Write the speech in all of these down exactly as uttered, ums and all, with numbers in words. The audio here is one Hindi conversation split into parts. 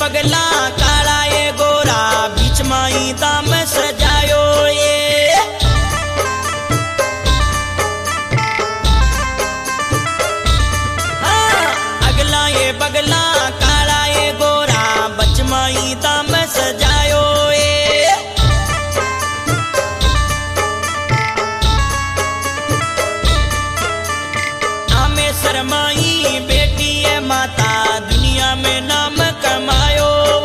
पगला काला ये गोरा बीच माई दाम सजायो ये हाँ, अगला ये पगला काला ये गोरा बीच माई दाम सजायो ये आमे शर्माई बेटी है माता दुनिया में नाम कमायो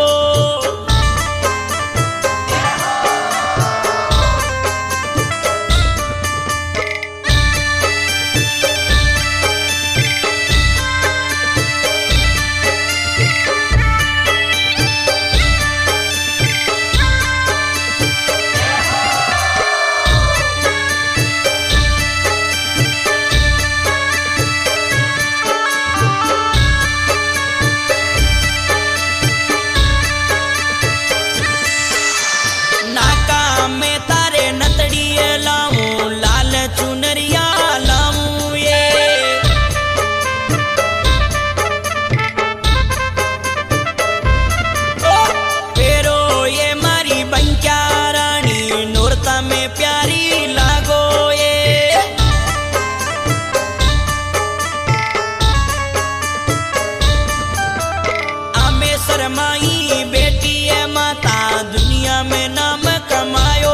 शर्माई बेटी है माता दुनिया में नाम कमायो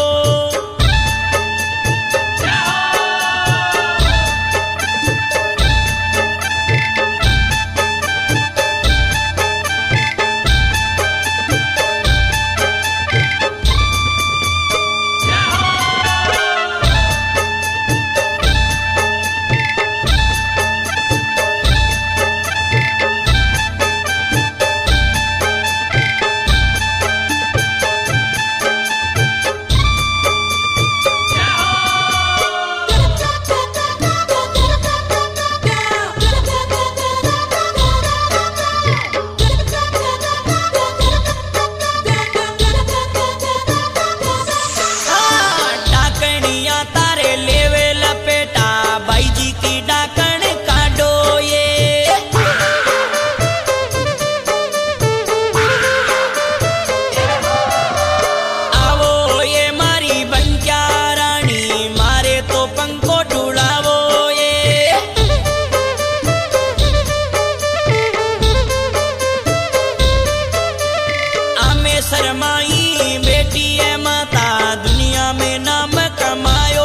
शर्माई बेटी है माता दुनिया में नाम कमायो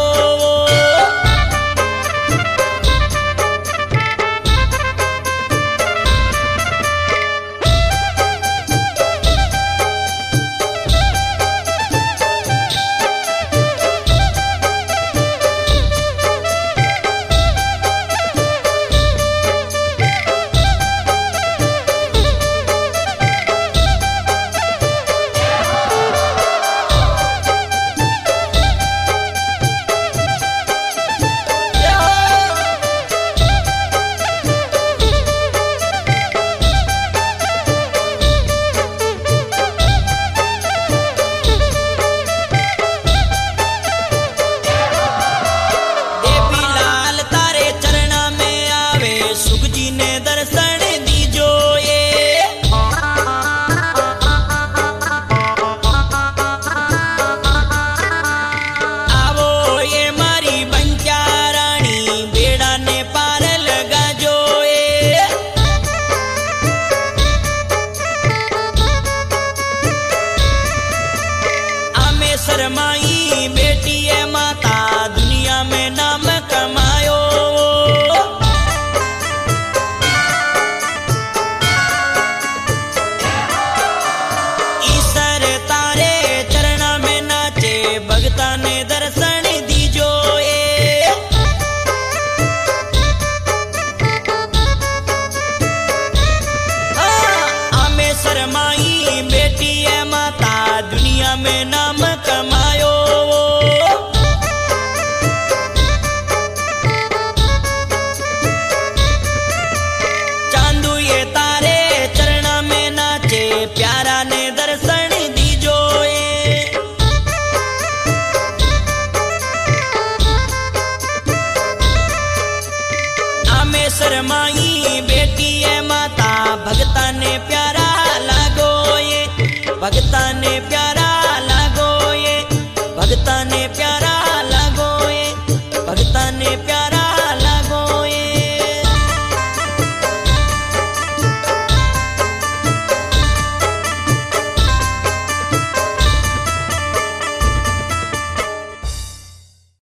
शर्माई बेटी है माता दुनिया में नाम कमायो ईश्वर तारे चरणा में नाचे भगता ने दर्शन दीजो ये आमे शर्माई बेटी है माता दुनिया में नाम कमायो चांदू ये तारे चरणा में नाचे प्यारा ने दर्शन दीजो ये आमे शर्माई बेटी है माता भगता ने प्यारा लगा भगता ने प्यार